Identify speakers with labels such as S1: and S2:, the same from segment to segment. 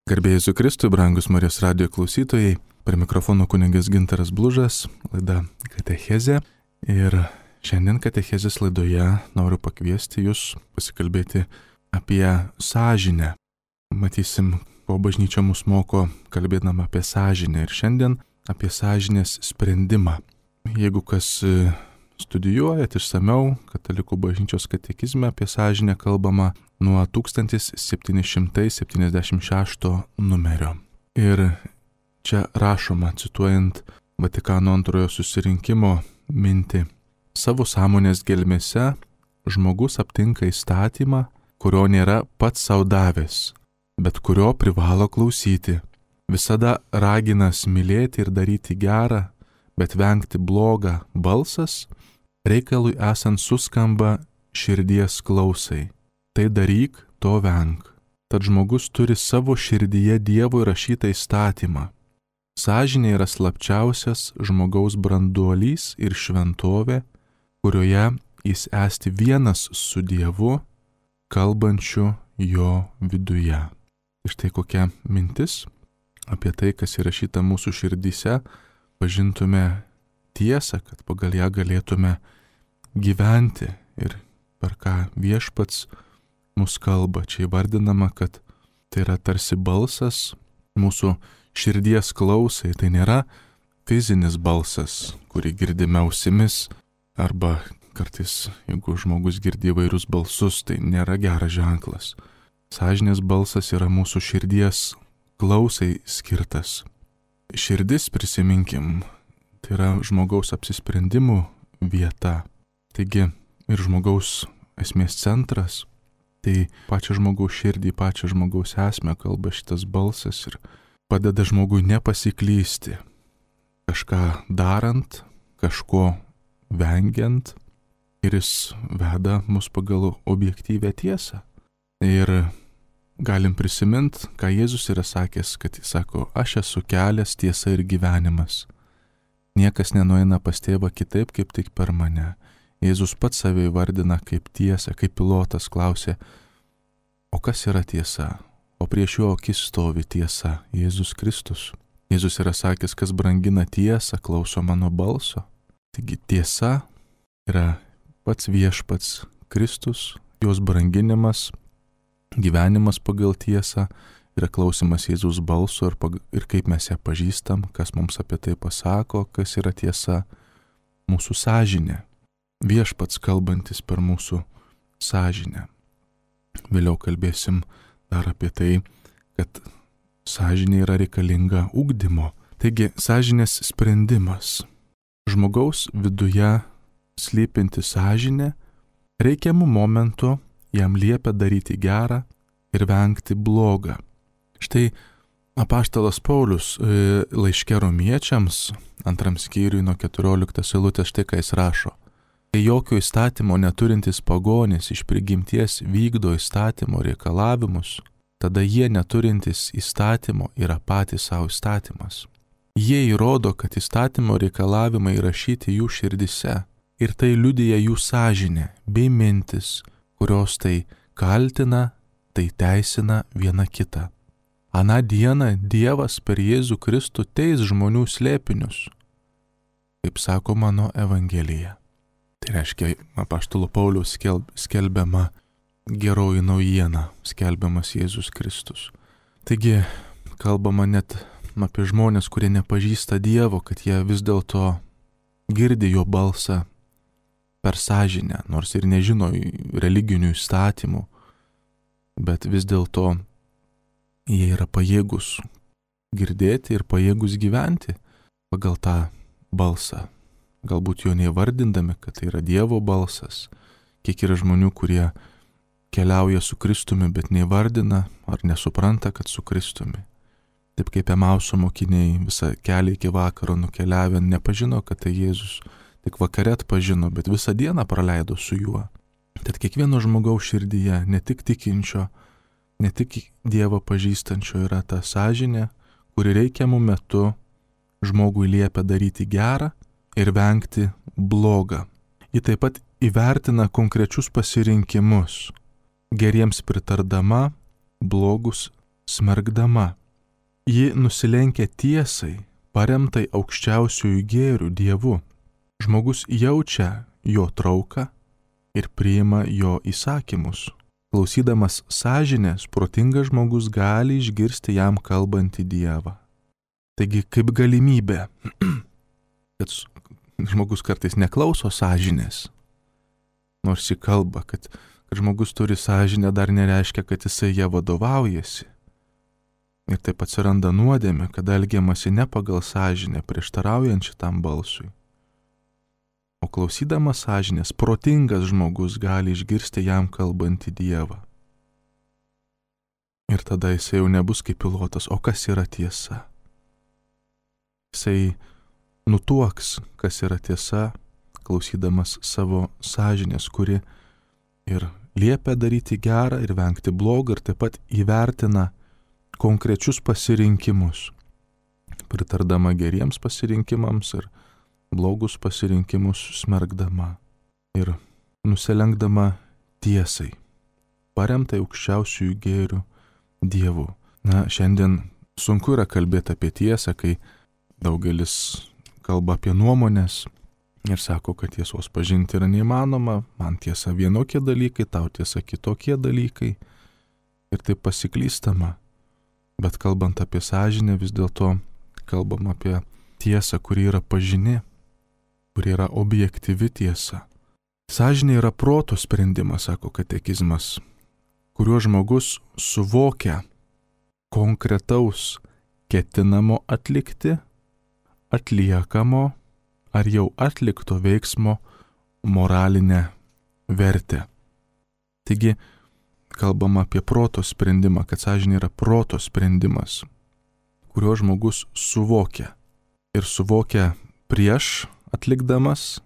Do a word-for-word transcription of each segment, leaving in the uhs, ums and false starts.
S1: Garbėjai Jėzui Kristui, brangus Marijos radijo klausytojai, prie mikrofono kunigas Gintaras Blužas, laida Katechezė. Ir šiandien Katechezės laidoje noriu pakviesti jūs pasikalbėti apie sąžinę. Matysim, ko bažnyčia mus moko, kalbėdama apie sąžinę. Ir šiandien apie sąžinės sprendimą. Jeigu kas studijuojat išsamiau, Katalikų bažnyčios katekizme apie sąžinę kalbama nuo tūkstantis septyni šimtai septyniasdešimt šešto numerio. Ir čia rašoma, cituojant Vatikano antrojo susirinkimo mintį: savo sąmonės gelmėse žmogus aptinka įstatymą, kurio nėra pats sau davęs, bet kurio privalo klausyti. Visada raginas mylėti ir daryti gerą, bet vengti blogą balsas, reikalui esant suskamba širdies klausai. Tai daryk, to venk. Tad žmogus turi savo širdyje Dievo įrašytą įstatymą. Sąžinė yra slapčiausias žmogaus branduolys ir šventovė, kurioje jis esti vienas su Dievu, kalbančiu jo viduje. Ir štai kokia mintis apie tai, kas įrašyta mūsų širdyse, pažintume tiesą, kad pagal ją galėtume gyventi ir per ką viešpats mus kalba. Čia įvardinama, kad tai yra tarsi balsas mūsų širdies klausai. Tai nėra fizinis balsas, kurį girdime ausimis, arba kartais, jeigu žmogus girdi įvairius balsus, tai nėra geras ženklas. Sąžinės balsas yra mūsų širdies klausai skirtas. Širdis, prisiminkim, tai yra žmogaus apsisprendimų vieta. Taigi ir žmogaus esmės centras. Tai pačią žmogaus širdį, pačią žmogaus esmę kalba šitas balsas ir padeda žmogui nepasiklysti, kažką darant, kažko vengiant, ir jis veda mus pagal objektyvę tiesą. Ir galim prisiminti, ką Jėzus yra sakęs, kad jis sako: aš esu kelias, tiesa ir gyvenimas. Niekas nenueina pas tėvą kitaip, kaip tik per mane. Jėzus pats save įvardina kaip tiesą, kaip Pilotas klausė: o kas yra tiesa? O prieš jo akis stovi tiesa, Jėzus Kristus. Jėzus yra sakęs: kas brangina tiesą, klauso mano balso. Taigi tiesa yra pats viešpats Kristus, jos branginimas, gyvenimas pagal tiesą yra klausimas Jėzus balso ir, pag... ir kaip mes ją pažįstam, kas mums apie tai pasako, kas yra tiesa, mūsų sąžinė. Viešpats kalbantis per mūsų sąžinę. Vėliau kalbėsim dar apie tai, kad sąžinė yra reikalinga ugdymo. Taigi, sąžinės sprendimas. Žmogaus viduje slypinti sąžinė reikiamų momentų jam liepia daryti gerą ir vengti blogą. Štai apaštalas Paulius laiške Romiečiams, antram skyriui nuo keturioliktos eilutės, štai ką jis rašo: kai jokio įstatymo neturintis pagonis iš prigimties vykdo įstatymo reikalavimus, tada jie neturintis įstatymo yra patys savo įstatymas. Jie įrodo, kad įstatymo reikalavimai įrašyti jų širdise, ir tai liudija jų sąžinė bei mintis, kurios tai kaltina, tai teisina viena kitą. Aną dieną Dievas per Jėzų Kristų teis žmonių slėpinius, kaip sako mano Evangelija. Tai reiškia, apaštalo Pauliaus skelbiama geroji naujiena, skelbiamas Jėzus Kristus. Taigi, kalbama net apie žmonės, kurie nepažįsta Dievo, kad jie vis dėlto girdi jo balsą per sąžinę, nors ir nežino religinių įstatymų, bet vis dėlto jie yra pajėgus girdėti ir pajėgus gyventi pagal tą balsą. Galbūt jo neįvardindami, kad tai yra Dievo balsas. Kiek yra žmonių, kurie keliauja su Kristumi, bet neįvardina ar nesupranta, kad su Kristumi. Taip kaip Emauso mokiniai visą kelią iki vakaro nukeliavę nepažino, kad tai Jėzus. Tik vakare atpažino, bet visą dieną praleido su juo. Tad kiekvieno žmogaus širdyje, ne tik tikinčio, ne tik Dievą pažįstančio, yra ta sąžinė, kuri reikiamų metu žmogui liepia daryti gerą ir vengti blogą. Ji taip pat įvertina konkrečius pasirinkimus, geriems pritardama, blogus smergdama. Ji nusilenkia tiesai, paremtai aukščiausiųjų gėrių Dievu. Žmogus jaučia jo trauką ir priima jo įsakymus. Klausydamas sąžinės, protingas žmogus gali išgirsti jam kalbantį Dievą. Taigi kaip galimybė, kad žmogus kartais neklauso sąžinės, nors jį kalba, kad, kad žmogus turi sąžinę, dar nereiškia, kad jisai ją vadovaujasi. Ir taip atsiranda nuodėmė, kad elgiamasi ne pagal sąžinę, prieštaraujant šitam balsui. O klausydamas sąžinės, protingas žmogus gali išgirsti jam kalbantį Dievą. Ir tada jisai jau nebus kaip pilotas, o kas yra tiesa. Jisai nutuoks, kas yra tiesa, klausydamas savo sąžinės, kuri ir liepia daryti gerą ir vengti blogą, ir taip pat įvertina konkrečius pasirinkimus, pritardama geriems pasirinkimams ir blogus pasirinkimus smergdama ir nusilenkdama tiesai, paremtai aukščiausiųjų gėrių Dievu. Na, šiandien sunku yra kalbėti apie tiesą, kai daugelis kalba apie nuomonės ir sako, kad tiesos pažinti yra neįmanoma, man tiesa vienokie dalykai, tau tiesa kitokie dalykai ir taip pasiklystama. Bet kalbant apie sąžinę, vis dėlto kalbam apie tiesą, kuri yra pažini, kuri yra objektyvi tiesa. Sąžinė yra proto sprendimas, sako katekizmas, kuriuo žmogus suvokia konkretaus ketinamo atlikti, atliekamo ar jau atlikto veiksmo moralinę vertę. Taigi, kalbama apie proto sprendimą, kad sąžinė yra proto sprendimas, kuriuo žmogus suvokia ir suvokia prieš atlikdamas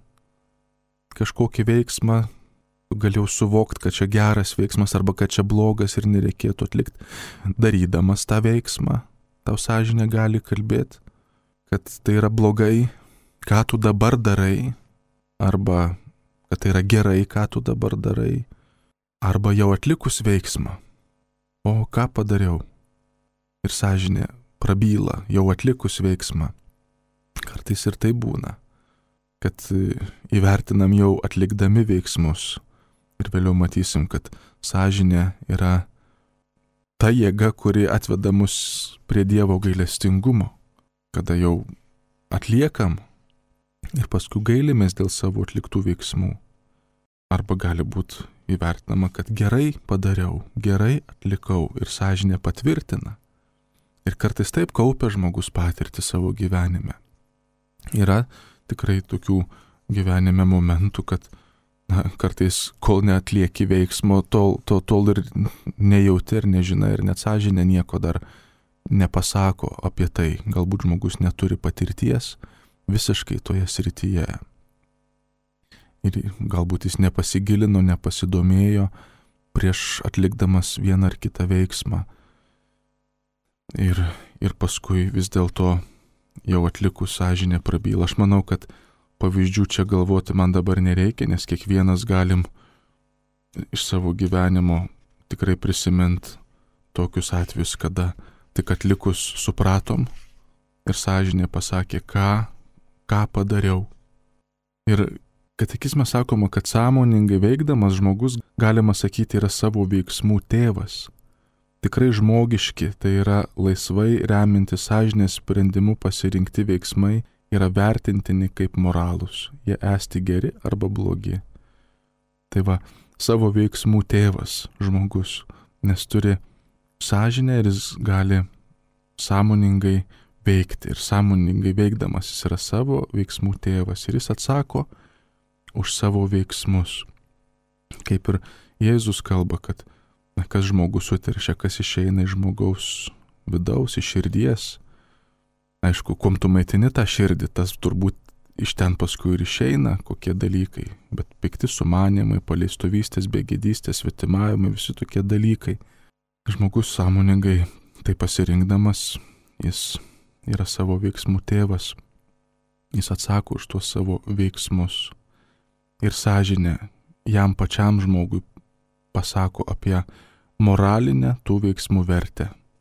S1: kažkokį veiksmą, galėjau suvokti, kad čia geras veiksmas arba kad čia blogas ir nereikėtų atlikti. Darydamas tą veiksmą, tau sąžinė gali kalbėti, kad tai yra blogai, ką tu dabar darai, arba kad tai yra gerai, ką tu dabar darai, arba jau atlikus veiksmą. O ką padariau? Ir sąžinė prabyla, jau atlikus veiksmą. Kartais ir tai būna, kad įvertinam jau atlikdami veiksmus ir vėliau matysim, kad sąžinė yra ta jėga, kuri atveda mus prie Dievo gailestingumo, kada jau atliekam ir paskui gailimės dėl savo atliktų veiksmų. Arba gali būti įvertinama, kad gerai padariau, gerai atlikau ir sąžinė patvirtina. Ir kartais taip kaupia žmogus patirtį savo gyvenime. Yra tikrai tokių gyvenime momentų, kad na, kartais, kol neatlieki veiksmo, tol, tol, tol ir nejauti ir nežinai ir net sąžinė nieko dar nepasako apie tai. Galbūt žmogus neturi patirties visiškai toje srityje. Ir galbūt jis nepasigilino, nepasidomėjo prieš atlikdamas vieną ar kitą veiksmą. Ir, ir paskui vis dėlto jau atlikus sąžinė prabyla. Aš manau, kad pavyzdžių čia galvoti man dabar nereikia, nes kiekvienas galim iš savo gyvenimo tikrai prisimint tokius atvejus, kada tik atlikus supratom ir sąžinė pasakė, ką, ką padariau. Ir katekizme sakoma, kad sąmoningai veikdamas žmogus, galima sakyti, yra savo veiksmų tėvas. Tikrai žmogiški, tai yra laisvai remintis sąžinės sprendimu pasirinkti veiksmai, yra vertintini kaip moralūs, jie esti geri arba blogi. Tai va, savo veiksmų tėvas žmogus, nes turi sąžinę ir jis gali sąmoningai veikti. Ir sąmoningai veikdamas jis yra savo veiksmų tėvas ir jis atsako už savo veiksmus. Kaip ir Jėzus kalba, kad na, kas žmogus suteršia, kas išeina iš žmogaus vidaus, iš širdies. Aišku, kuom tu maitini tą širdį, tas turbūt iš ten paskui ir išeina kokie dalykai, bet pikti sumanimai, paleistuvystės, begėdystės, svetimavimai, visi tokie dalykai. Žmogus sąmoningai tai pasirinkdamas, jis yra savo veiksmų tėvas, jis atsako už tuos savo veiksmus. Ir sąžinė jam pačiam žmogui pasako apie moralinę tų veiksmų vertę.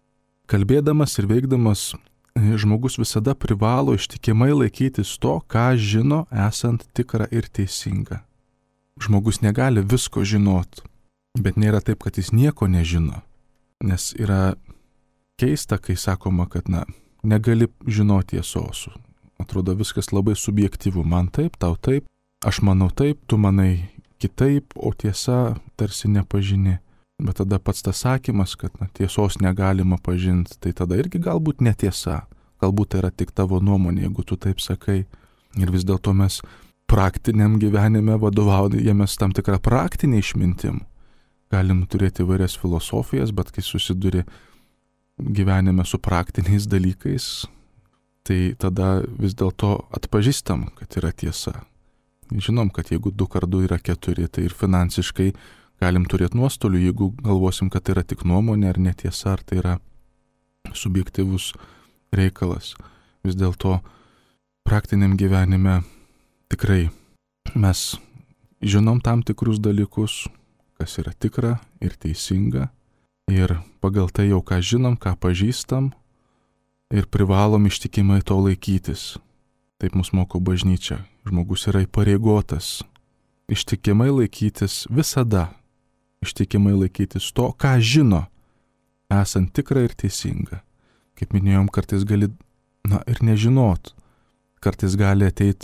S1: kalbėdamas ir veikdamas žmogus visada privalo ištikimai laikytis to, ką žino esant tikra ir teisinga. Žmogus negali visko žinot, bet nėra taip, kad jis nieko nežino. Nes yra keista, kai sakoma, kad na, negali žinoti tiesos. Atrodo viskas labai subjektyvu. Man taip, tau taip, aš manau taip, tu manai kitaip, o tiesa tarsi nepažini. Bet tada pats tas sakymas, kad na, tiesos negalima pažinti, tai tada irgi galbūt netiesa. Galbūt tai yra tik tavo nuomonė, jeigu tu taip sakai. Ir vis dėlto mes praktiniam gyvenime vadovaujamės tam tikrą praktinį išmintim. Galim turėti įvairias filosofijas, bet kai susiduri gyvenime su praktiniais dalykais, tai tada vis dėlto atpažįstam, kad yra tiesa. Žinom, kad jeigu du kart du yra keturi, tai ir finansiškai galim turėti nuostolių, jeigu galvosim, kad tai yra tik nuomonė ar netiesa, ar tai yra subjektyvus reikalas. Vis dėlto praktiniam gyvenime tikrai mes žinom tam tikrus dalykus, kas yra tikra ir teisinga, ir pagal tai jau ką žinom, ką pažįstam, ir privalom ištikimai to laikytis. Taip mus moko bažnyčia. Žmogus yra įpareigotas ištikimai laikytis visada, ištikimai laikytis to, ką žino, esant tikra ir teisinga. Kaip minėjom, kartais gali, na, ir nežinot, kartais gali ateiti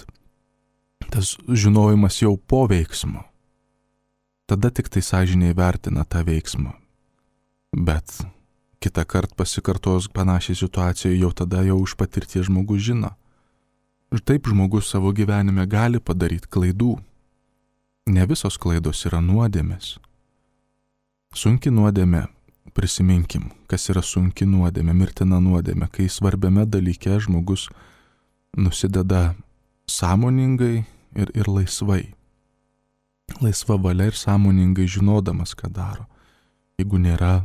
S1: tas žinojimas jau po veiksmo. Tada tik tai sąžinė vertina tą veiksmą. Bet kitą kartą pasikartos panašiai situacijoje, jau tada jau už patirties žmogus žino. Ir taip žmogus savo gyvenime gali padaryti klaidų. Ne visos klaidos yra nuodėmės. Sunki nuodėmė, prisiminkim, kas yra sunki nuodėmė, mirtina nuodėmė, kai svarbiame dalyke žmogus nusideda sąmoningai ir, ir laisvai. Laisva valia ir sąmoningai žinodamas, ką daro. Jeigu nėra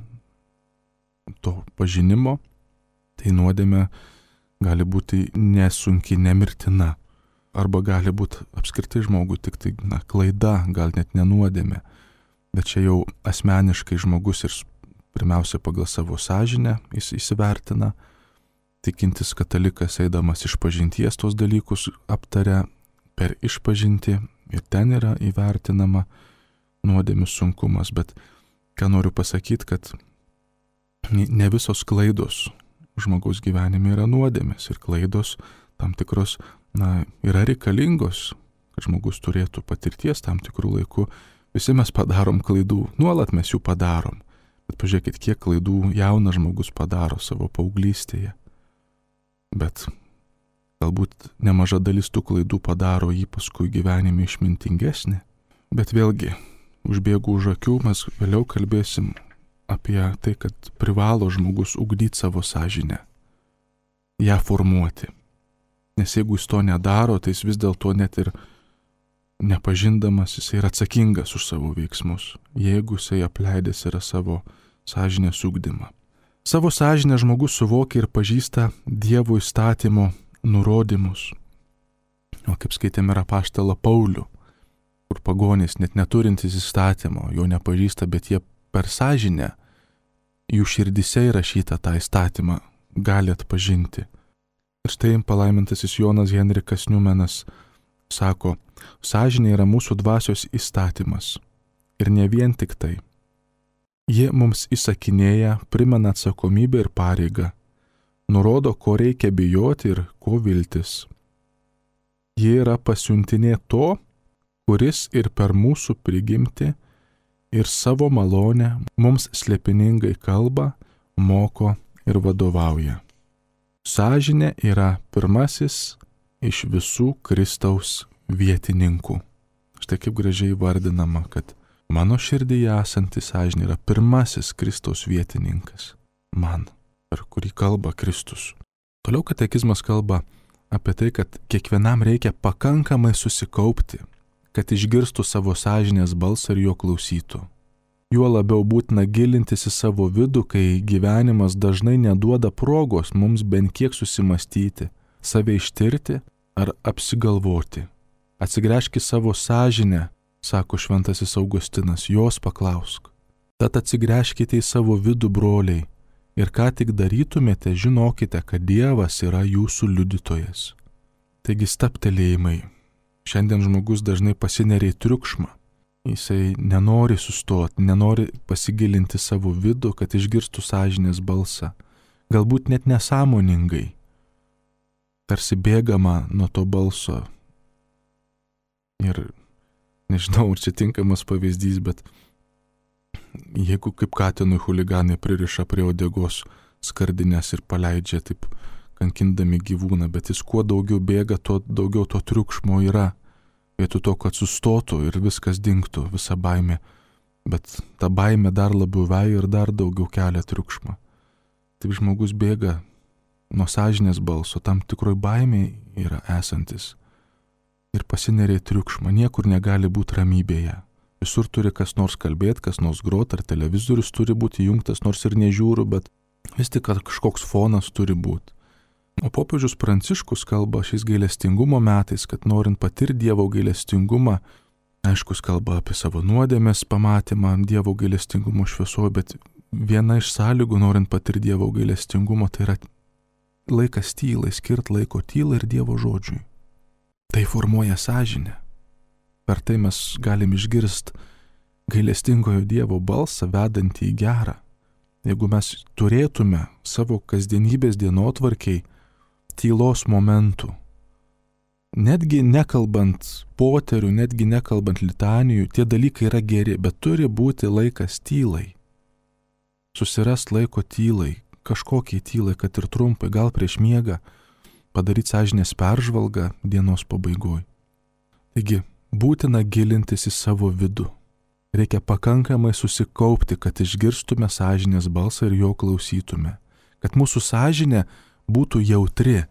S1: to pažinimo, tai nuodėmė gali būti nesunki, nemirtina. Arba gali būti apskritai žmogui tik tai na, klaida, gal net nenuodėmė. Bet čia jau asmeniškai žmogus ir pirmiausia pagal savo sąžinę jis įsivertina. Tikintis katalikas eidamas išpažinties tos dalykus aptaria per išpažintį ir ten yra įvertinama nuodėmių sunkumas. Bet ką noriu pasakyti, kad ne visos klaidos žmogaus gyvenime yra nuodėmės ir klaidos tam tikros, na, yra reikalingos, kad žmogus turėtų patirties tam tikrų laikų. Visi mes padarom klaidų, nuolat mes jų padarom. Bet pažiūrėkit, kiek klaidų jaunas žmogus padaro savo paauglystėje. Bet galbūt nemaža dalis tų klaidų padaro jį paskui gyvenime išmintingesnį. Bet vėlgi, užbėgu už akių, mes vėliau kalbėsim apie tai, kad privalo žmogus ugdyti savo sąžinę, ją formuoti. Nes jeigu jis to nedaro, tai jis vis dėlto net ir nepažindamas, jis yra atsakingas už savo veiksmus, jeigu jisai apleidęs yra savo sąžinės ugdymą. Savo sąžinę žmogus suvokia ir pažįsta Dievo įstatymo nurodymus. O kaip skaitėme ir apaštalą Paulių, kur pagonys net neturintys įstatymo, jo nepažįsta, bet jie per sąžinę, jų širdise įrašytą tą įstatymą gali atpažinti. Ir štai palaimintasis Jonas Henrikas Niumenas sako, sąžinė yra mūsų dvasios įstatymas. Ir ne vien tik tai. Ji mums įsakinėja, primena atsakomybę ir pareigą, nurodo, ko reikia bijoti ir ko viltis. Ji yra pasiuntinė to, kuris ir per mūsų prigimtį ir savo malonę mums slėpiningai kalba, moko ir vadovauja. Sąžinė yra pirmasis iš visų Kristaus vietininkų. Štai kaip gražiai vardinama, kad mano širdyje esanti sąžinė yra pirmasis Kristaus vietininkas. Man, per kurį kalba Kristus. Toliau katekizmas kalba apie tai, kad kiekvienam reikia pakankamai susikaupti, kad išgirstų savo sąžinės balsą ir jo klausytų. Juo labiau būtina gilintis į savo vidų, kai gyvenimas dažnai neduoda progos mums bent kiek susimastyti, save ištirti ar apsigalvoti. Atsigręžk į savo sąžinę, sako šventasis Augustinas, jos paklausk. Tad atsigręžkite į savo vidų, broliai, ir ką tik darytumėte, žinokite, kad Dievas yra jūsų liudytojas. Taigi stabtelėjimai. Šiandien žmogus dažnai pasineria į triukšmą. Jisai nenori sustoti, nenori pasigilinti savo vidų, kad išgirstų sąžinės balsą. Galbūt net nesąmoningai. Tarsi bėgama nuo to balso. Ir nežinau, ar čia tinkamas pavyzdys, bet jeigu kaip katinui chuliganai pririša prie uodegos skardinės ir paleidžia taip kankindami gyvūną, bet jis kuo daugiau bėga, tuo daugiau to triukšmo yra. Vietoj to, kad sustotų ir viskas dingtų, visa baimė. Bet ta baimė dar labiau veja ir dar daugiau kelia triukšmą. Taip žmogus bėga nuo sąžinės balso, tam tikroj baimė yra esantis. Ir pasineria į triukšmą, niekur negali būti ramybėje. Visur turi kas nors kalbėti, kas nors grot, ar televizorius turi būti įjungtas, nors ir nežiūriu, bet vis tik kažkoks fonas turi būti. O popiežius Pranciškus kalba šiais gailestingumo metais, kad norint patirti Dievo gailestingumą, aiškus kalba apie savo nuodėmės pamatymą Dievo gailestingumo šviesoje, bet viena iš sąlygų norint patirti Dievo gailestingumą, tai yra laikas tylai, skirt laiko tylai ir Dievo žodžiui. Tai formuoja sąžinę. Per tai mes galim išgirsti gailestingojo Dievo balsą vedantį į gerą. Jeigu mes turėtume savo kasdienybės dienotvarkiai tylos momentų, netgi nekalbant poterių, netgi nekalbant litanijų, tie dalykai yra geri, bet turi būti laikas tylai. Susirast laiko tylai, kažkokiai tylai, kad ir trumpai, gal prieš miegą, padaryti sąžinės peržvalgą dienos pabaigoj. Taigi, būtina gilintis į savo vidų. Reikia pakankamai susikaupti, kad išgirstume sąžinės balsą ir jo klausytume. Kad mūsų sąžinė būtų jautri.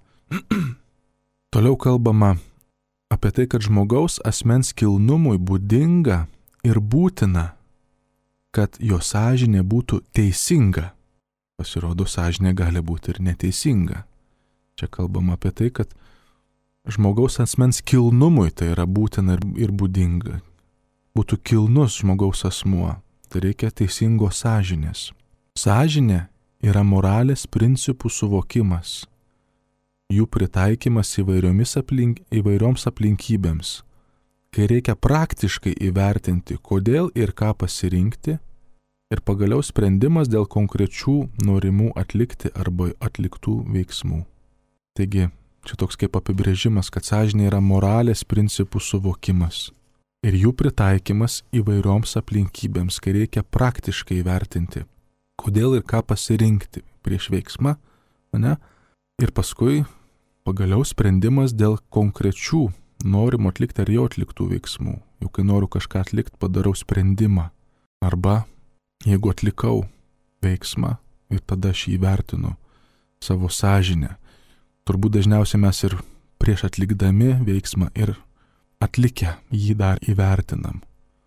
S1: Toliau kalbama apie tai, kad žmogaus asmens kilnumui būdinga ir būtina, kad jo sąžinė būtų teisinga. Pasirodo, sąžinė gali būti ir neteisinga. Čia kalbama apie tai, kad žmogaus asmens kilnumui tai yra būtina ir būdinga. Būtų kilnus žmogaus asmuo, tai reikia teisingos sąžinės. Sąžinė yra moralės principų suvokimas, jų pritaikymas aplink, įvairioms aplinkybėms, kai reikia praktiškai įvertinti, kodėl ir ką pasirinkti, ir pagaliau sprendimas dėl konkrečių norimų atlikti arba atliktų veiksmų. Taigi, čia toks kaip apibrėžimas, kad sąžinė yra moralės principų suvokimas ir jų pritaikymas įvairioms aplinkybėms, kai reikia praktiškai įvertinti, kodėl ir ką pasirinkti prieš veiksmą, ne? Ir paskui pagaliau sprendimas dėl konkrečių norimų atlikti ar jau atliktų veiksmų. Jau kai noriu kažką atlikti, padarau sprendimą. Arba jeigu atlikau veiksmą ir tada aš jį įvertinu savo sąžinę. Turbūt dažniausiai mes ir prieš atlikdami veiksmą ir atlikę jį dar įvertinam.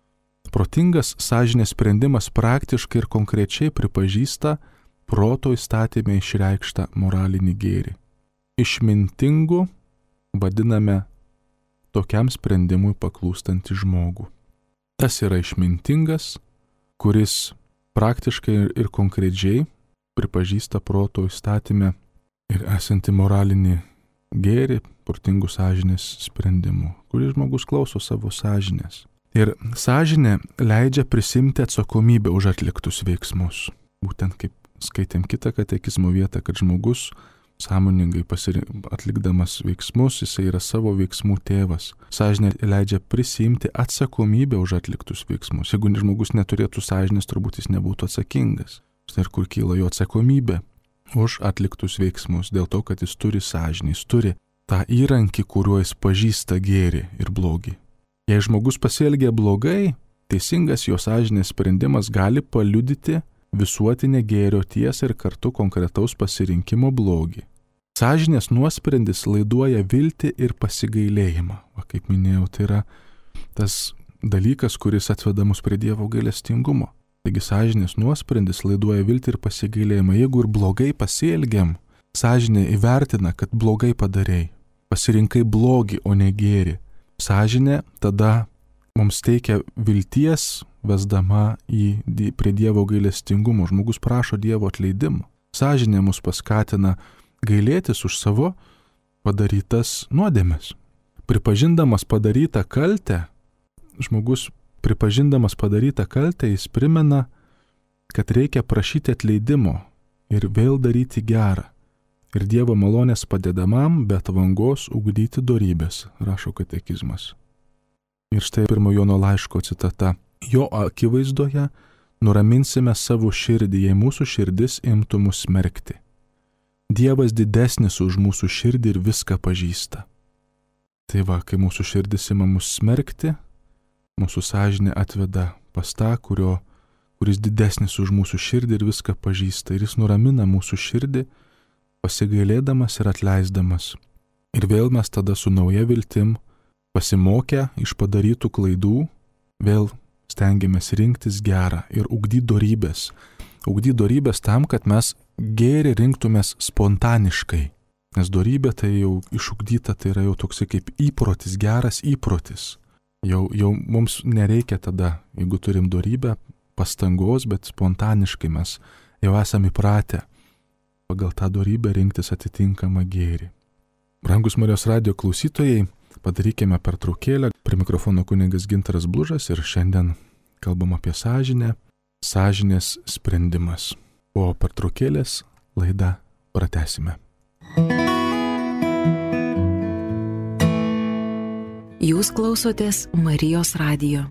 S1: Protingas sąžinės sprendimas praktiškai ir konkrečiai pripažįsta proto įstatymę išreikštą moralinį gėrį. Išmintingu vadiname tokiam sprendimui paklūstantį žmogų. Tas yra išmintingas, kuris praktiškai ir konkrečiai pripažįsta proto įstatymę ir esantį moralinį gėrį protingų sąžinės sprendimų, kuris žmogus klauso savo sąžinės. Ir sąžinė leidžia prisimti atsakomybę už atliktus veiksmus. Būtent kaip skaitėm kitą katekizmo vietą, kad žmogus sąmoningai pasirink, atlikdamas veiksmus, jisai yra savo veiksmų tėvas. Sąžinė leidžia prisimti atsakomybę už atliktus veiksmus. Jeigu žmogus neturėtų sąžinės, turbūt jis nebūtų atsakingas. Štai ir kur kyla jo atsakomybė už atliktus veiksmus, dėl to, kad jis turi sąžinę, jis turi tą įrankį, kuriuo jis pažįsta gėrį ir blogį. Jei žmogus pasielgia blogai, teisingas jo sąžinės sprendimas gali paliudyti visuotinę gėrio tiesą ir kartu konkretaus pasirinkimo blogį. Sąžinės nuosprendis laiduoja viltį ir pasigailėjimą. Va, kaip minėjau, tai yra tas dalykas, kuris atveda mus prie Dievo gailestingumo. Taigi sąžinės nuosprendis laiduoja viltį ir pasigailėjimą. Jeigu ir blogai pasielgiam, sąžinė įvertina, kad blogai padarei. Pasirinkai blogį, o ne gėrį. Sąžinė tada mums teikia vilties, vesdama į, prie Dievo gailestingumo. Žmogus prašo Dievo atleidimo. Sąžinė mus paskatina gailėtis už savo padarytas nuodėmes. Pripažindamas padarytą kaltę, žmogus pripažindamas padarytą kaltę, jis primena, kad reikia prašyti atleidimo ir vėl daryti gerą. Ir Dievo malonės padedamam be atvangos ugdyti dorybės, rašo katekizmas. Ir štai pirmo Jono laiško citata. Jo akivaizdoje nuraminsime savo širdį, jei mūsų širdis imtų mus smerkti. Dievas didesnis už mūsų širdį ir viską pažįsta. Tai va, kai mūsų širdis ima mus smerkti, mūsų sąžinė atveda pas tą, kurio, kuris didesnis už mūsų širdį ir viską pažįsta. Ir jis nuramina mūsų širdį, pasigailėdamas ir atleisdamas. Ir vėl mes tada su nauja viltim, pasimokę iš padarytų klaidų, vėl stengiamės rinktis gerą ir ugdyti dorybės. Ugdyti dorybės tam, kad mes gėrį rinktumės spontaniškai. Nes dorybė tai jau išugdyta, tai yra jau toksai kaip įprotis, geras įprotis. Jau, jau mums nereikia tada, jeigu turim dorybę, pastangos, bet spontaniškai mes jau esame įpratę pagal tą dorybę rinktis atitinkamą gėrį. Brangus Marijos radijo klausytojai, padarykime pertraukėlę. Prie mikrofono kunigas Gintaras Blužas ir šiandien kalbam apie sąžinę, sąžinės sprendimas. Po pertraukėlės laidą pratęsime.
S2: Jūs klausotės Marijos radijo.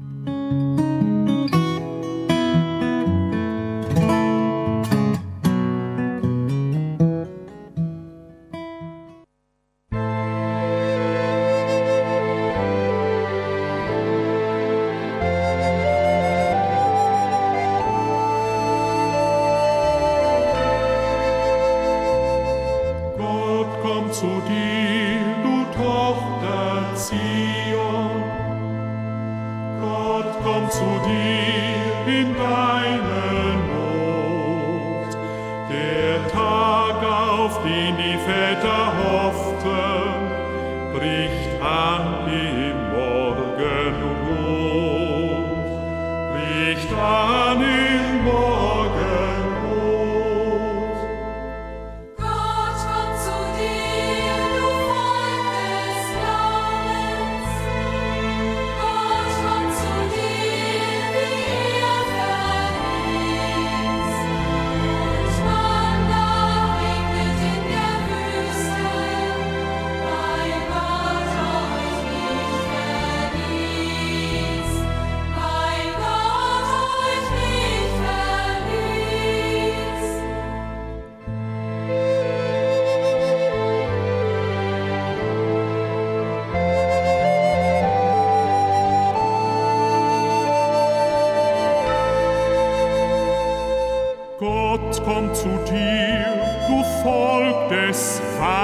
S3: Kommt zu dir, du Volk des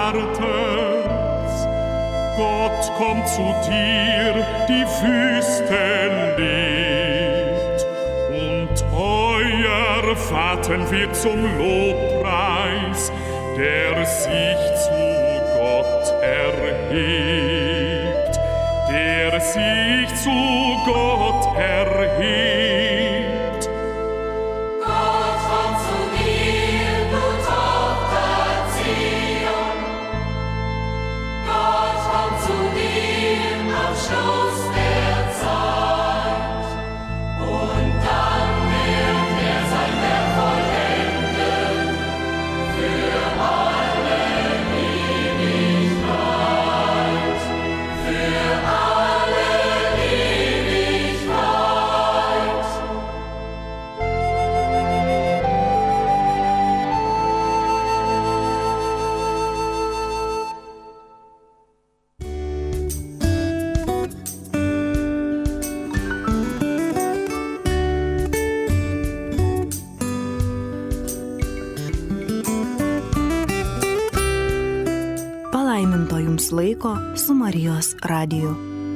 S3: Wartens. Gott kommt zu dir, die Wüste lebt. Und euer Faten wird zum Lobpreis, der sich zu Gott erhebt. Der sich zu Gott erhebt.
S2: Laiko su Marijos radiju.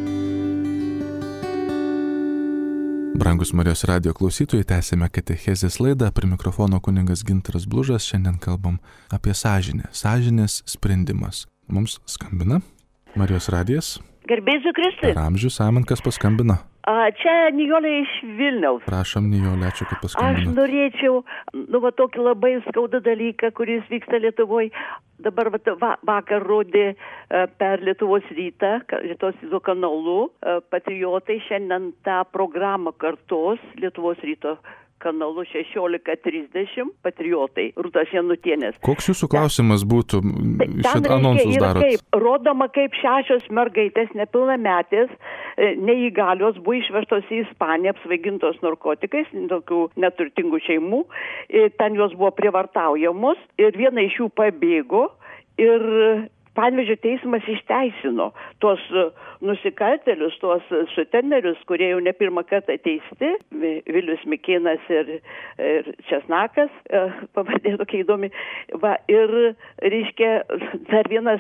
S1: Brangus Marijos radijo klausytojai, tęsėme katechezės laidą. Prie mikrofono kunigas Gintaras Blužas. Šiandien kalbam apie sąžinę. Sąžinės sprendimas. Mums skambina Marijos radijas.
S4: Garbėsiu Kristui.
S1: Per amžius, amen, kas paskambino?
S4: A, čia Nijolė iš Vilniaus.
S1: Prašom, Nijolė, ačiū, kad
S4: Aš
S1: paskambinote.
S4: norėčiau, nu, va, tokį labai skaudą dalyką, kuris vyksta Lietuvoje. Dabar va, va, vakar rodė uh, per Lietuvos rytą, Lietuvos ryto kanalu, uh, patriotai šiandien tą programą kartos Lietuvos ryto kanalu šešiolika trisdešimt, patriotai, Rūtos Janutienės.
S1: Koks jūsų klausimas būtų? Šit anonsus darot.
S4: Kaip, rodoma, kaip šešios mergaitės nepilnametės, neįgalios buvo išvežtos į Ispaniją, apsvaigintos narkotikais, tokių neturtingų šeimų. Ten jos buvo prievartaujamos ir viena iš jų pabėgo ir Panevėžio teismas išteisino tuos nusikaltėlius, tuos sutenerius, kurie jau ne pirmą kartą teisti, Vilius Mikėnas ir, ir Česnakas, pavardė tokia įdomi. Va, ir, reiškia, dar vienas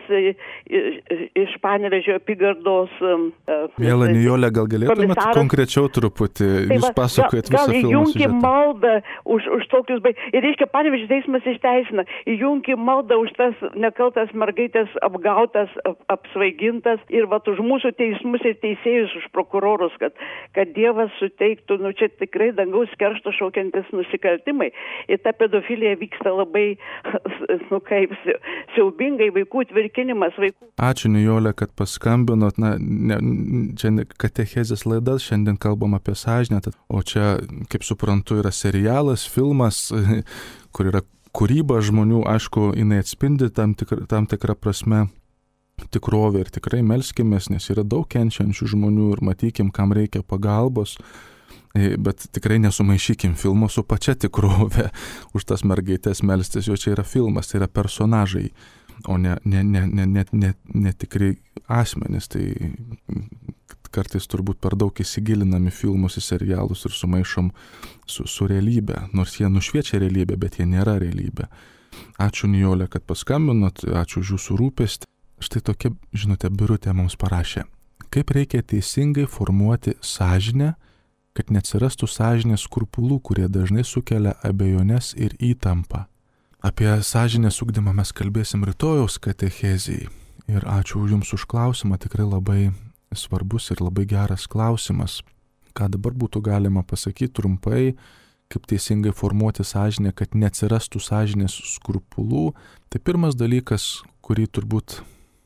S4: iš Panevėžio apygardos...
S1: Mėla Nijolė, gal galėtumėt konkrečiau truputį,
S4: tai
S1: jūs
S4: va,
S1: pasakojat
S4: gal,
S1: visą filmą
S4: įjunkim
S1: siužetą.
S4: maldą už, už tokius... Ir, reiškia, Panevėžio teismas išteisina, įjunkim maldą už tas nekaltas mergaitės apgautas, ap, apsvaigintas ir vat už mūsų teismus ir teisėjus, už prokurorus, kad, kad Dievas suteiktų, nu čia tikrai dangaus keršto šaukiantis nusikaltimai. Ir ta pedofilija vyksta labai, nu kaip, siaubingai, vaikų tvirkinimas, vaikų.
S1: Ačiū, Nijolė, kad paskambinot. Na, ne, čia katechezės laidas, šiandien kalbam apie sąžinę, o čia, kaip suprantu, yra serialas, filmas, kur yra kūryba žmonių, aišku, jinai atspindi tam, tikra, tam tikrą prasme tikrovę ir tikrai melskimės, nes yra daug kenčiančių žmonių ir matykim, kam reikia pagalbos, bet tikrai nesumaišykim filmo su pačia tikrove už tas mergaitės melstis, jo čia yra filmas, tai yra personažai, o ne, ne, ne, ne, ne, ne, ne tikrai asmenys, tai kartais turbūt per daug įsigilinami filmus į serialus ir sumaišom su, su realybė, nors jie nušviečia realybę, bet jie nėra realybė. Ačiū, Nijolė, kad paskambinot, ačiū už jūsų rūpestį. Štai tokia, žinote, Birutė mums parašė. Kaip reikia teisingai formuoti sąžinę, kad neatsirastų sąžinės skrupulų, kurie dažnai sukelia abejones ir įtampą. Apie sąžinės ugdymą mes kalbėsim rytojaus katechezijai. Ir ačiū jums už klausimą, tikrai labai svarbus ir labai geras klausimas. Ką dabar būtų galima pasakyti trumpai, kaip teisingai formuoti sąžinę, kad neatsirastų sąžinės skrupulų. Tai pirmas dalykas, kurį turbūt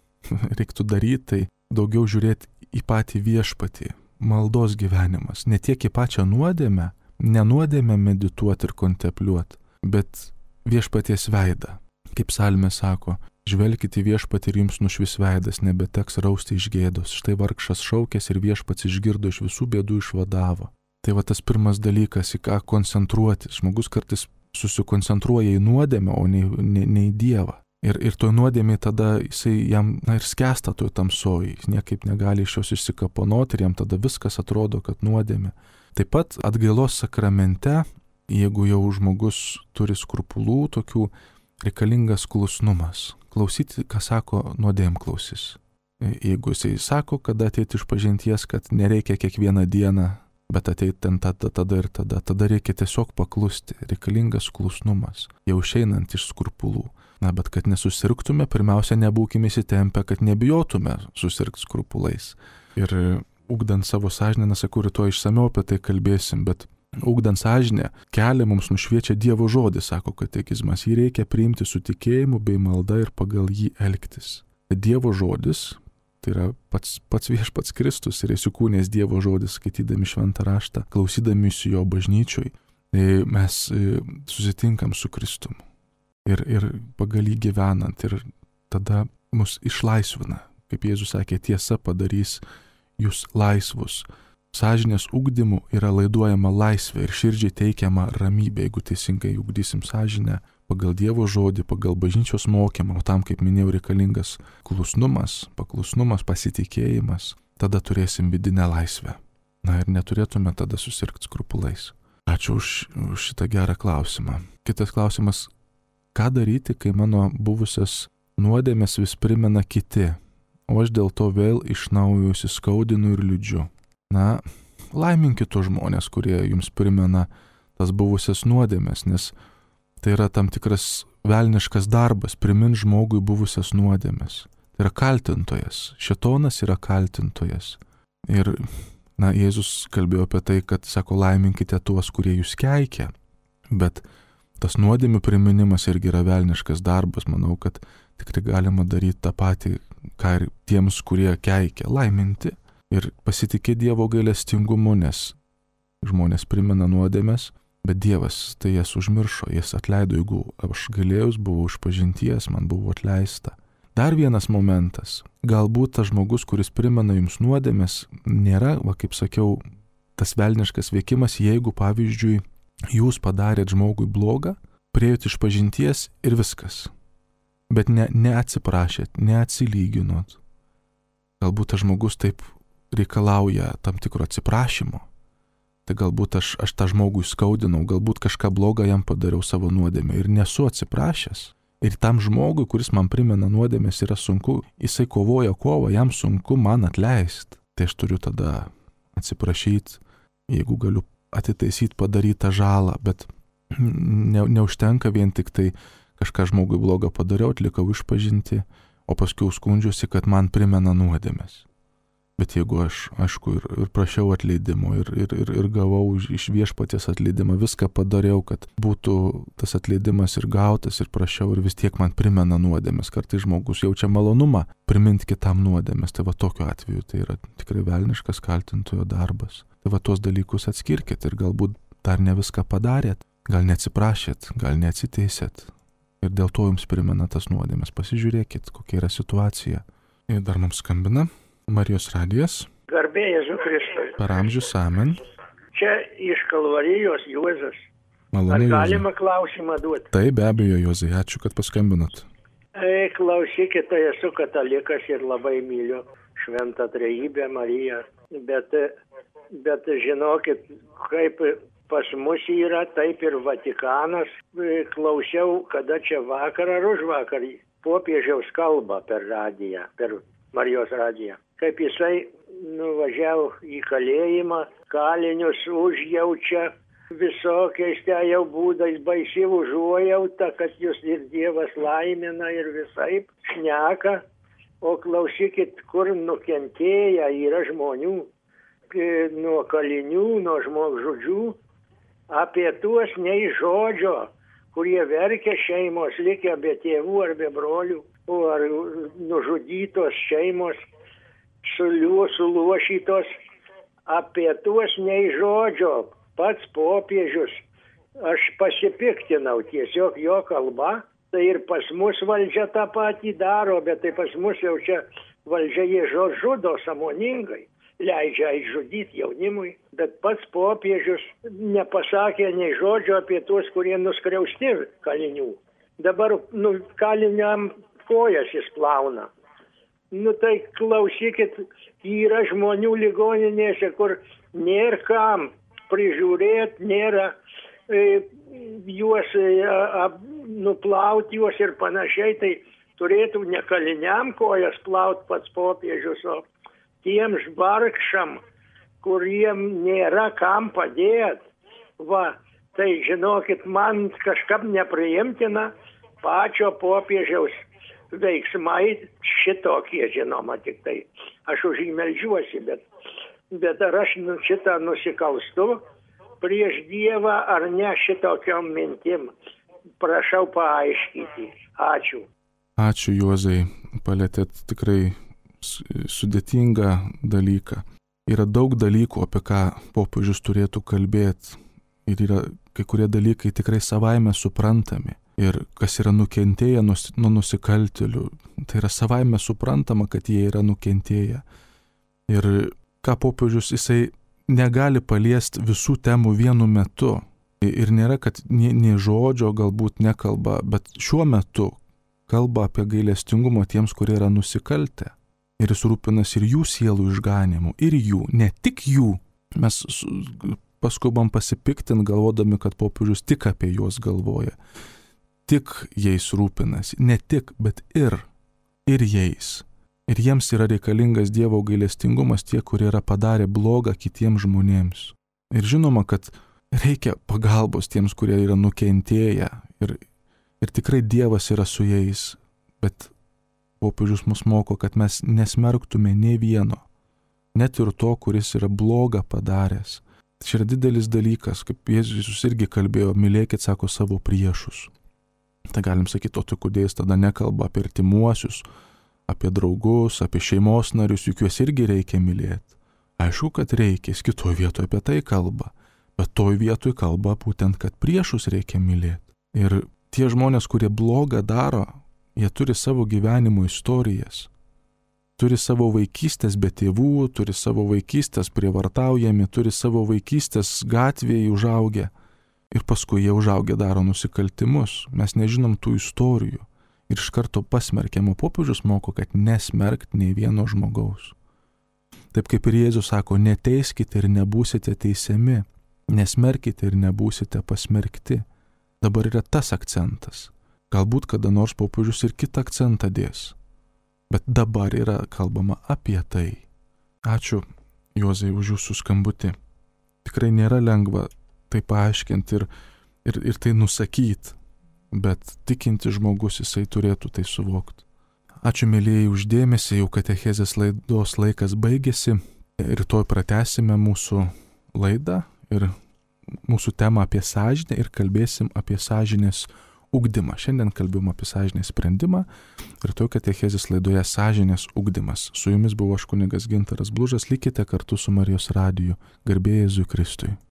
S1: reiktų daryti, tai daugiau žiūrėti į patį viešpatį, maldos gyvenimas. Ne tiek į pačią nuodėmę, ne nuodėmę medituoti ir kontempliuoti, bet viešpaties veidą. Kaip psalmė sako, žvelkite į viešpatį ir jums nušvis veidas, nebeteks rausti iš gėdos. Štai vargšas šaukės ir viešpats išgirdo, iš visų bėdų išvadavo. Tai va tas pirmas dalykas, į ką koncentruotis. Žmogus kartais susikoncentruoja į nuodėmę, o ne, ne, ne į Dievą. Ir, ir toj nuodėmė tada jisai jam, na ir skęsta toj tamsoj, jis niekaip negali iš jos išsikapanoti ir jam tada viskas atrodo, kad nuodėmė. Taip pat atgailos sakramente, jeigu jau žmogus turi skrupulų, tokių reikalingas klusnumas. Klausyti, ką sako nuodėmklausis. Jeigu jisai sako, kada ateiti iš pažinties, kad nereikia kiekvieną dieną, bet ateiti ten tada, tada ir tada, tada reikia tiesiog paklusti. Reikalingas klusnumas, jau išeinant iš skrupulų. Na, bet kad nesusirgtume, pirmiausia, nebūkime įsitempę, kad nebijotume susirgti skrupulais. Ir ugdant savo sąžinę, nesakau, rytoj išsamiau apie tai kalbėsim, bet ugdant sąžinę, kelią mums nušviečia Dievo žodis, sako katekizmas. Jį reikia priimti su tikėjimu bei malda ir pagal jį elgtis. Dievo žodis, tai yra pats, pats viešpats Kristus ir įsikūnęs Dievo žodis, skaitydami šventą raštą, klausydamiesi jo bažnyčioj, mes susitinkam su Kristumi. Ir, ir pagal jį gyvenant, ir tada mus išlaisvina. Kaip Jėzus sakė, tiesa padarys jūs laisvus. Sąžinės ugdymu yra laiduojama laisvė ir širdžiai teikiama ramybė, jeigu teisingai ugdysim sąžinę pagal Dievo žodį, pagal bažnyčios mokymą, o tam, kaip minėjau, reikalingas klusnumas, paklusnumas, pasitikėjimas, tada turėsim vidinę laisvę. Na ir neturėtume tada susirgti skrupulais. Ačiū už, už šitą gerą klausimą. Kitas klausimas, ką daryti, kai mano buvusias nuodėmės vis primena kiti, o aš dėl to vėl iš naujo įsiskaudinu ir liūdžiu. Na, laiminkit tos žmonės, kurie jums primena tas buvusias nuodėmės, nes tai yra tam tikras velniškas darbas, primint žmogui buvusias nuodėmės. Tai yra kaltintojas, šėtonas yra kaltintojas. Ir Na, Jėzus kalbėjo apie tai, kad, sako, laiminkite tuos, kurie jūs keikia, bet tas nuodėmių priminimas irgi yra velniškas darbas. Manau, kad tikrai galima daryti tą patį, ką ir tiems, kurie keikia, laiminti ir pasitikėti Dievo gailestingumu, nes žmonės primena nuodėmes, bet Dievas tai jas užmiršo, jas atleido, jeigu aš galėjus, buvau išpažinties, man buvo atleista. Dar vienas momentas. Galbūt tas žmogus, kuris primena jums nuodėmes, nėra, va, kaip sakiau, tas velniškas veikimas, jeigu, pavyzdžiui, jūs padarėt žmogui blogą, priėjot išpažinties ir viskas. Bet ne, neatsiprašėt, neatsilyginot. Galbūt tas žmogus taip reikalauja tam tikro atsiprašymo. Tai galbūt aš, aš tą žmogų skaudinau, galbūt kažką blogą jam padariau savo nuodėmę ir nesu atsiprašęs. Ir tam žmogui, kuris man primena nuodėmės, yra sunku, jisai kovoja kovą, jam sunku man atleisti. Tai aš turiu tada atsiprašyti, jeigu galiu atitaisyti padarytą žalą, bet ne, neužtenka vien tik tai kažką žmogui blogą padariau, atlikau išpažinti, o paskui skundžiuosi, kad man primena nuodėmės. Bet jeigu aš, aišku, ir, ir prašiau atleidimo, ir, ir, ir, ir gavau iš viešpaties atleidimą, viską padariau, kad būtų tas atleidimas ir gautas, ir prašiau, ir vis tiek man primena nuodėmės. Kartais žmogus jaučia malonumą priminti kitam nuodėmės. Tai va tokiu atveju tai yra tikrai velniškas kaltintojo darbas. Tai va tuos dalykus atskirkit ir galbūt dar ne viską padarėt, gal neatsiprašėt, gal neatsiteisėt. Ir dėl to jums primena tas nuodėmės. Pasižiūrėkit, kokia yra situacija. Ir dar mums skambina Marijos radijas.
S5: Garbė Jėzui Kristui.
S1: Per amžius amen.
S5: Čia iš Kalvarijos Juozas.
S1: Maloniai,
S5: Ar galima Juozai klausimą duoti?
S1: Taip, be abejo, Juozai, ačiū, kad paskambinot.
S5: E, klausykit, tai esu katalikas ir labai myliu Šventą Trejybę Mariją. Bet, bet žinokit, kaip pas mus yra, taip ir Vatikanas. Klausiau, kada čia vakar ar už vakar popiežiaus kalbą per radiją, per Marijos radiją. Kaip jisai nuvažiavo į kalėjimą, kalinius užjaučia visokiais ten jau būdais, baisi užuojauta, kad jūs ir Dievas laimina ir visaip šneka. O klausykit, kur nukentėję yra žmonių nuo kalinių, nuo žmogžudžių, apie tuos nei žodžio, kurie verkia šeimos, likę be tėvų ar be brolių, o ar nužudytos šeimos, suluošytos, apie tuos nei žodžio. Pats popiežius, aš pasipiktinau tiesiog jo kalba, tai ir pas mus valdžia tą patį daro, bet tai pas mus jau čia valdžia jie žudo sąmoningai, leidžia išžudyti jaunimui, bet pats popiežius nepasakė nei žodžio apie tuos, kurie nuskriausti kalinių. Dabar nu, kaliniam kojas jis plauna. Nu tai klausykit, yra žmonių ligoninėse, kur nėra kam prižiūrėti, nėra e, juos e, a, nuplauti juos ir panašiai, tai turėtų ne kaliniam kojas plauti pats popiežius, o tiems vargšam, kuriem nėra kam padėti. Va, tai žinokit, man kažkam nepriimtina pačio popiežiaus veiksmai šitokie, žinoma, tik tai. Aš už jį meldžiuosi, bet, bet ar aš šitą nusikalstu prieš Dievą ar ne šitokiom mintim? Prašau paaiškinti. Ačiū.
S1: Ačiū, Juozai. Palėtėt tikrai sudėtingą dalyką. Yra daug dalykų, apie ką popiežius turėtų kalbėti. Ir yra kai kurie dalykai tikrai savaime suprantami. Ir kas yra nukentėję nuo nusikaltėlių, tai yra savaime suprantama, kad jie yra nukentėję. Ir ką popiežius, jisai negali paliesti visų temų vienu metu. Ir nėra, kad nie, nie žodžio galbūt nekalba, bet šiuo metu kalba apie gailestingumą tiems, kurie yra nusikaltę. Ir jis rūpinasi ir jų sielų išganimu, ir jų, ne tik jų. Mes paskubam pasipiktinti, galvodami, kad popiežius tik apie juos galvoja. Tik jais rūpinasi, ne tik, bet ir, ir jais. Ir jiems yra reikalingas Dievo gailestingumas tie, kurie yra padarę blogą kitiems žmonėms. Ir žinoma, kad reikia pagalbos tiems, kurie yra nukentėję. Ir, ir tikrai Dievas yra su jais. Bet popiežius mus moko, kad mes nesmerktume nei vieno. net ir to, kuris yra blogą padaręs. Čia yra didelis dalykas, kaip Jėzus irgi kalbėjo, mylėkit, sako, savo priešus. Tai galim sakyti, o tai kodėl jis tada nekalba apie artimuosius, apie draugus, apie šeimos narius, juk juos irgi reikia mylėti. Aišku, kad reikia, jis kitoje vietoje apie tai kalba, bet toje vietoje kalba būtent, kad priešus reikia mylėti. Ir tie žmonės, kurie blogą daro, jie turi savo gyvenimo istorijas. Turi savo vaikystės be tėvų, turi savo vaikystės prievartaujami, turi savo vaikystės gatvėje užaugę ir paskui jie užaugę daro nusikaltimus. Mes nežinom tų istorijų ir iš karto pasmerkiamo. Popiežius moko, kad nesmerkt nei vieno žmogaus. Taip kaip ir Jėzus sako, neteiskite ir nebūsite teisiami, nesmerkite ir nebūsite pasmerkti. Dabar yra tas akcentas. Galbūt kada nors popiežius ir kitą akcentą dės. Bet dabar yra kalbama apie tai. Ačiū, Juozai, už jūsų skambutį. Tikrai nėra lengva tai paaiškinti ir, ir, ir tai nusakyti, bet tikinti žmogus jisai turėtų tai suvokti. Ačiū, mėlyjei, už dėmesį, jau katechezės laidos laikas baigėsi. Rytoj pratęsime mūsų laidą ir mūsų temą apie sąžinę ir kalbėsim apie sąžinės ugdymą. Šiandien kalbėjom apie sąžinės sprendimą ir to katechezės laidoje sąžinės ugdymas. Su jumis buvo aš kunigas Gintaras Blužas, likite kartu su Marijos radiju. Garbė Jėzui Kristui.